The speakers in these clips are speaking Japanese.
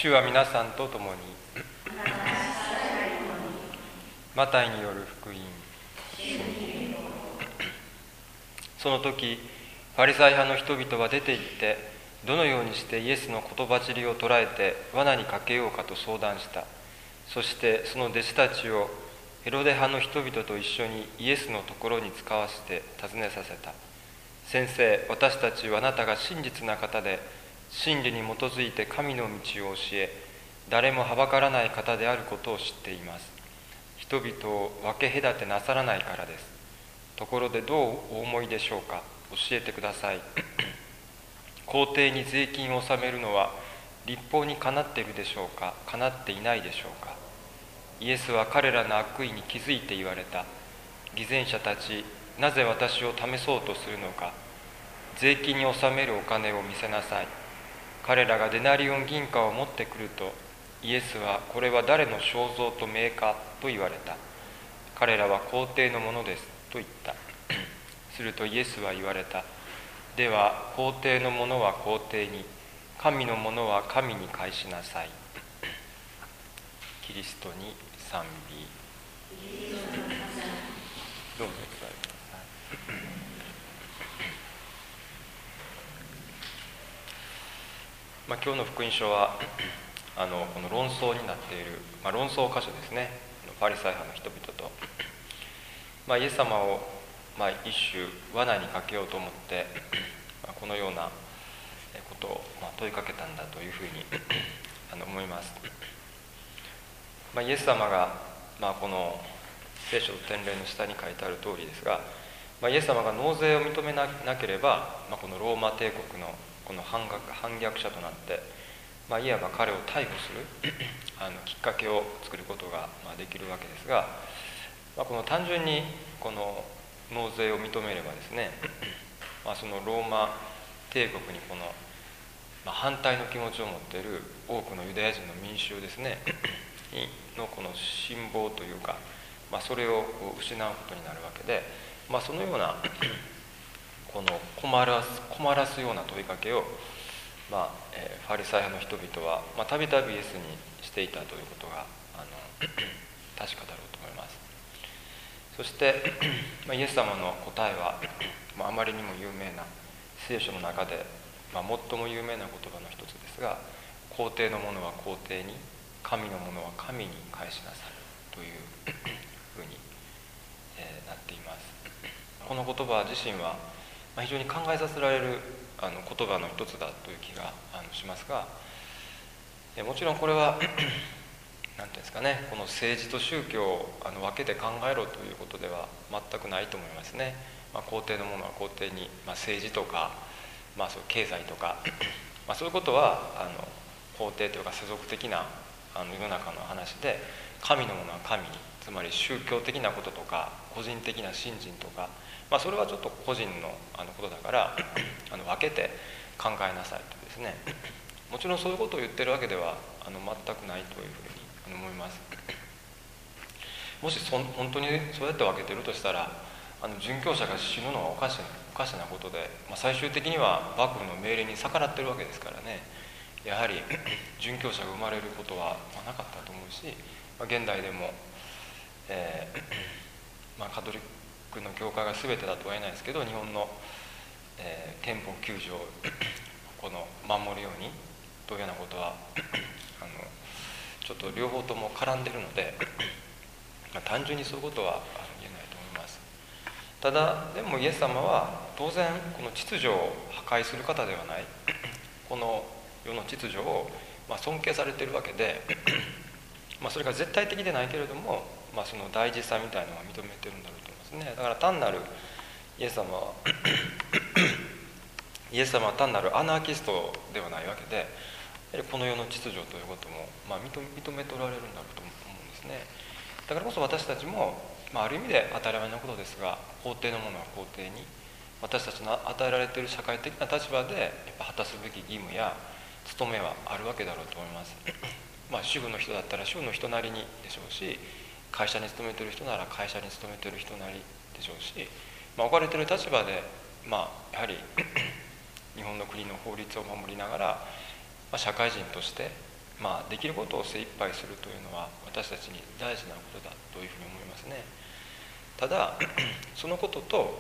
主は皆さんと共に。マタイによる福音。その時ファリサイ派の人々は出て行って、どのようにしてイエスの言葉尻を捉えて罠にかけようかと相談した。そしてその弟子たちをヘロデ派の人々と一緒にイエスのところに使わせて尋ねさせた。先生、私たちはあなたが真実な方で、真理に基づいて神の道を教え、誰もはばからない方であることを知っています。人々を分け隔てなさらないからです。ところでどうお思いでしょうか。教えてください。皇帝に税金を納めるのは律法にかなっているでしょうか、かなっていないでしょうか。イエスは彼らの悪意に気づいて言われた。偽善者たち、なぜ私を試そうとするのか。税金に納めるお金を見せなさい。彼らがデナリオン銀貨を持ってくると、イエスはこれは誰の肖像と名かと言われた。彼らは皇帝のものですと言った。するとイエスは言われた。では皇帝のものは皇帝に、神のものは神に返しなさい。キリストに賛美。どうぞお座りください。今日の福音書はこの論争になっている、論争箇所ですね。ファリサイ派の人々と、イエス様を、一種罠にかけようと思って、このようなことを、問いかけたんだというふうに思います。イエス様が、この聖書典礼の下に書いてある通りですが、イエス様が納税を認めなければ、このローマ帝国のこの反逆者となって、いわば彼を逮捕するきっかけを作ることができるわけですが、この単純にこの納税を認めればですね、そのローマ帝国にこの、反対の気持ちを持っている多くのユダヤ人の民衆ですねのこの信望というか、それを失うことになるわけで、そのようなこの困らすような問いかけを、ファリサイ派の人々はたびたびイエスにしていたということが確かだろうと思います。そしてイエス様の答えは、あまりにも有名な聖書の中で、最も有名な言葉の一つですが、皇帝のものは皇帝に、神のものは神に返しなさいというふうに、なっています。この言葉自身は非常に考えさせられる言葉の一つだという気がしますが、もちろんこれは何ていうんですかね、この政治と宗教を分けて考えろということでは全くないと思いますね。皇帝のものは皇帝に、政治とか、そういう経済とか、そういうことは皇帝というか世俗的な世の中の話で、神のものは神に、つまり宗教的なこととか個人的な信心とか、それはちょっと個人のことだから分けて考えなさいとですね、もちろんそういうことを言ってるわけでは全くないというふうに思います。もし本当にそうやって分けてるとしたら、殉教者が死ぬのはおかしなことで、最終的には幕府の命令に逆らってるわけですからね、やはり殉教者が生まれることはなかったと思うし、現代でも、カトリックの教会が全てだとは言えないですけど、日本の、憲法9条をこの守るようにというようなことはちょっと両方とも絡んでるので、単純にそういうことは言えないと思います。ただでもイエス様は当然この秩序を破壊する方ではない、この世の秩序を尊敬されているわけで、それが絶対的でないけれども、その大事さみたいなのは認めてるんだろうと思いますね。だから単なるイエス様は単なるアナーキストではないわけで、やはりこの世の秩序ということも、認めておられるんだろうと思うんですね。だからこそ私たちも、ある意味で当たり前のことですが、皇帝のものは皇帝に、私たちの与えられている社会的な立場でやっぱ果たすべき義務や務めはあるわけだろうと思います。主婦の人だったら主婦の人なりにでしょうし、会社に勤めている人なら会社に勤めている人なりでしょうし、置かれている立場で、やはり日本の国の法律を守りながら、社会人として、 できることを精一杯するというのは私たちに大事なことだというふうに思いますね。ただそのことと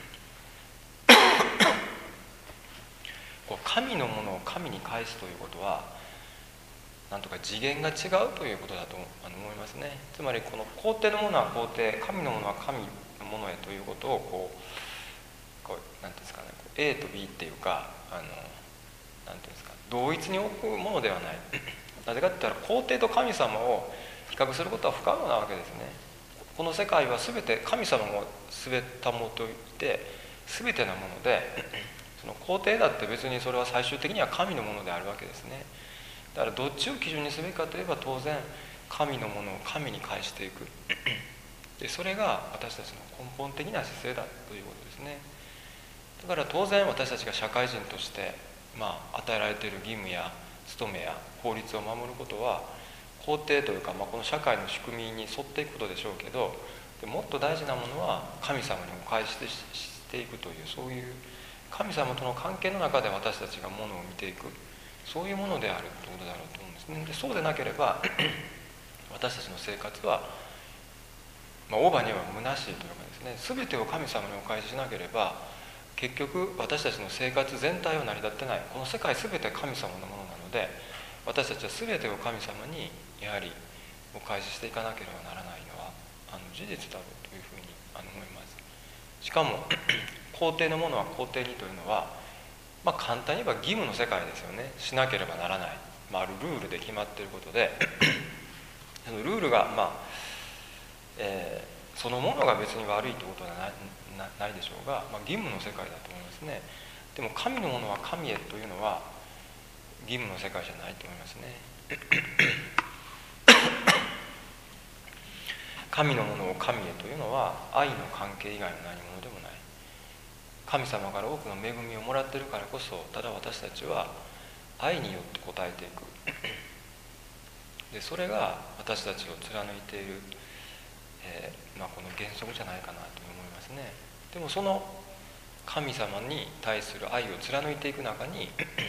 神のものを神に返すということはなんとか次元が違うということだと思いますね。つまりこの皇帝のものは皇帝、神のものは神のものへということをなんていうんですかね、A と B っていうかなんていうんですか、同一に置くものではない。なぜかって言ったら皇帝と神様を比較することは不可能なわけですね。この世界は全て神様も全てもといて全てなもので、その皇帝だって別にそれは最終的には神のものであるわけですね。だからどっちを基準にすべきかといえば当然神のものを神に返していく。でそれが私たちの根本的な姿勢だということですね。だから当然私たちが社会人として与えられている義務や務めや法律を守ることは皇帝というか、この社会の仕組みに沿っていくことでしょうけど、もっと大事なものは神様にお返ししていくという、そういう神様との関係の中で私たちがものを見ていく、そういうものであるということだろうと思うんですね。でそうでなければ私たちの生活は、オーバーには虚しいというかですね、全てを神様にお返ししなければ結局私たちの生活全体は成り立ってない。この世界全て神様のものなので、私たちは全てを神様にやはりお返ししていかなければならないのは事実だろうというふうに思います。しかも皇帝のものは皇帝にというのは、簡単に言えば義務の世界ですよね。しなければならない、あるルールで決まっていることでそのルールがそのものが別に悪いということはないでしょうが、義務の世界だと思いますね。でも神のものは神へというのは義務の世界じゃないと思いますね。神のものを神へというのは愛の関係以外の何者でもない。神様から多くの恵みをもらっているからこそ、ただ私たちは愛によって応えていく。でそれが私たちを貫いている、この原則じゃないかなと思いますね。でもその神様に対する愛を貫いていく中に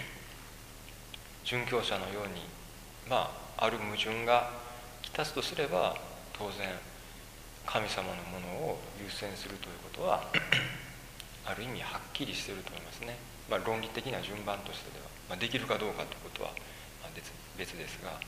殉教者のようにある矛盾がきたすとすれば、当然神様のものを優先するということはある意味はっきりしていると思いますね。論理的な順番としてでは、できるかどうかということは別ですが、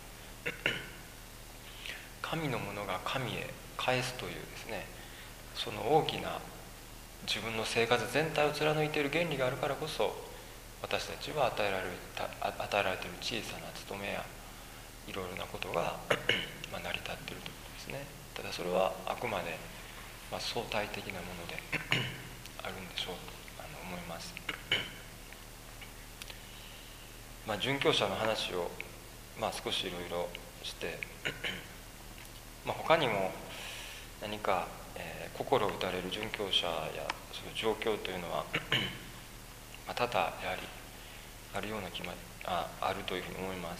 神のものが神へ返すというですね、その大きな自分の生活全体を貫いている原理があるからこそ、私たちは与えられている小さな務めやいろいろなことが成り立っているということですね。ただそれはあくまで相対的なものであるんでしょうと思います。殉教者の話を少しいろいろして他にも何か、心を打たれる殉教者やその状況というのは多々やはりあるようなあるというふうに思います。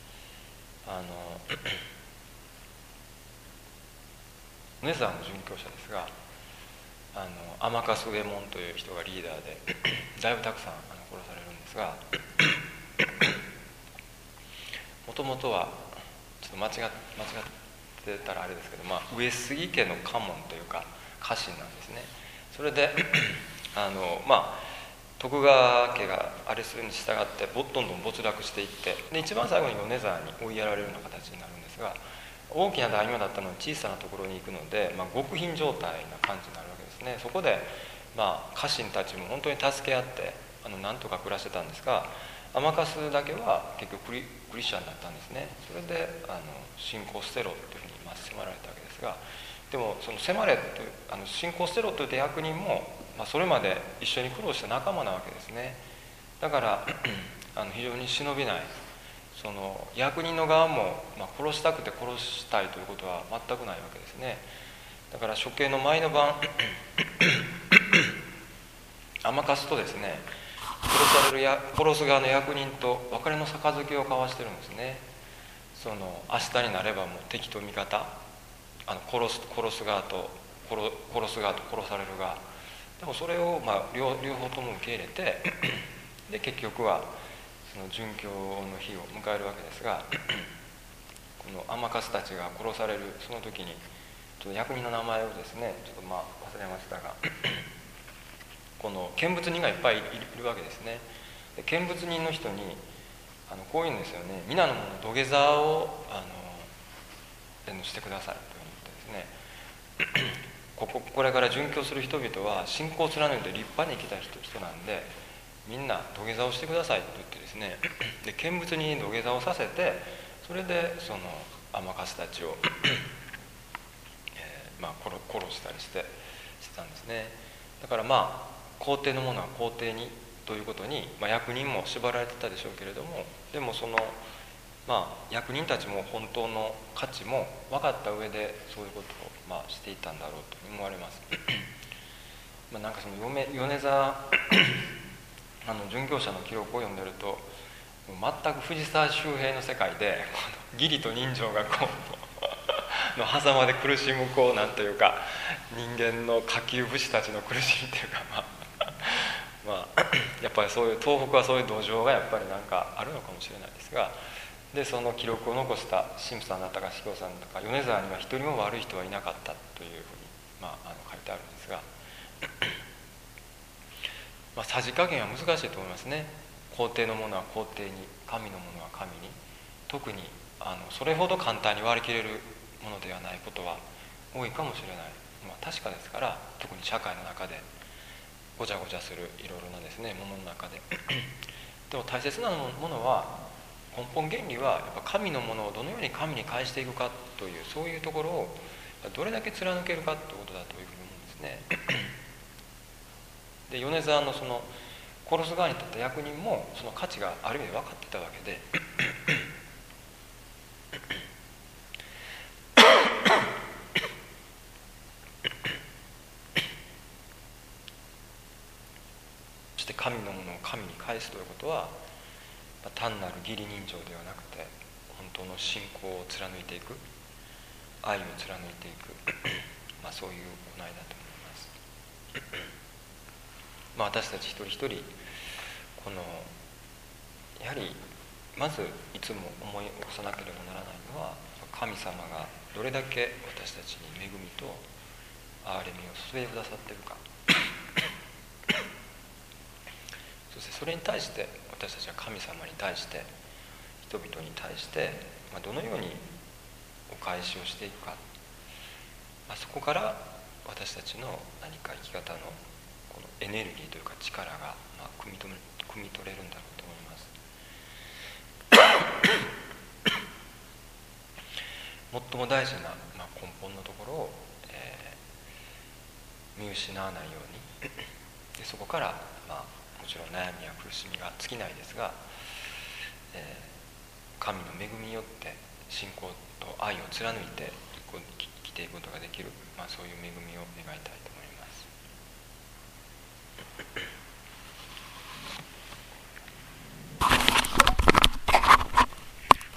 ネザーの殉教者ですが、アマカス・ウェモンという人がリーダーでだいぶたくさん殺されるんですが、もともとはちょっと間違ってたらあれですけど、上杉家の家紋というか家臣なんですね。それで徳川家があれするに従ってどんどん没落していって、で一番最後に米沢に追いやられるような形になるんですが、大きな大名だったのに小さなところに行くので、極貧状態な感じになるわけですね。そこで家臣たちも本当に助け合ってなんとか暮らしてたんですが、天笠だけは結局クリスチャンだったんですね。それで信仰捨てろというふうに迫られたわけですが、でもその迫れという信仰捨てろという役人も、それまで一緒に苦労した仲間なわけですね。だから非常に忍びない、その役人の側も、殺したくて殺したいということは全くないわけですね。だから処刑の前の晩天笠とですね、殺す側の役人と別れの杯を交わしてるんですね。その明日になればもう敵と味方、殺す側と殺される側、でもそれを両方とも受け入れてで結局はその殉教の日を迎えるわけですがこの天笠たちが殺されるその時にちょっと役人の名前をですねちょっと忘れましたがこの見物人がいっぱいいるわけですね。で見物人の人にこういうんですよね。皆の者土下座をしてくださいと言ってですねこれから殉教する人々は信仰を貫いて立派に生きた人なんでみんな土下座をしてくださいと言ってですねで見物人に土下座をさせてそれでその天笠たちを殺したりしてたんですね。だから皇帝のものは皇帝にということに、役人も縛られてたでしょうけれどもでもその役人たちも本当の価値も分かった上でそういうことをしていたんだろうと思われますなんかその米沢殉教者の記録を読んでると全く藤沢周平の世界で義理と人情がの狭間で苦しむなんというか人間の下級武士たちの苦しみというかやっぱりそういう東北はそういう土壌がやっぱりなんかあるのかもしれないですがでその記録を残した神父さんだったか司教さんだったか米沢には一人も悪い人はいなかったというふうに、書いてあるんですがさじ加減は難しいと思いますね。皇帝のものは皇帝に神のものは神に特にそれほど簡単に割り切れるものではないことは多いかもしれない、確かですから特に社会の中でごちゃごちゃするいろいろなですねものの中ででも大切なものは根本原理はやっぱ神のものをどのように神に返していくかというそういうところをどれだけ貫けるかということだというふうに思うんですねで米沢のその殺す側に立った役人もその価値がある意味で分かってたわけでそして神のものを神に返すということは単なる義理人情ではなくて本当の信仰を貫いていく愛を貫いていくそういう行いだと思います私たち一人一人このやはりまずいつも思い起こさなければならないのは神様がどれだけ私たちに恵みと憐れみを注いでくださっているかそしてそれに対して私たちは神様に対して人々に対してどのようにお返しをしていくか、そこから私たちの何か生き方のこのエネルギーというか力が汲み取れるんだろうと思います最も大事な、根本のところを、見失わないようにでそこから、もちろん悩みや苦しみが尽きないですが、神の恵みによって信仰と愛を貫いて生きていくことができる、そういう恵みを願いたいと思います。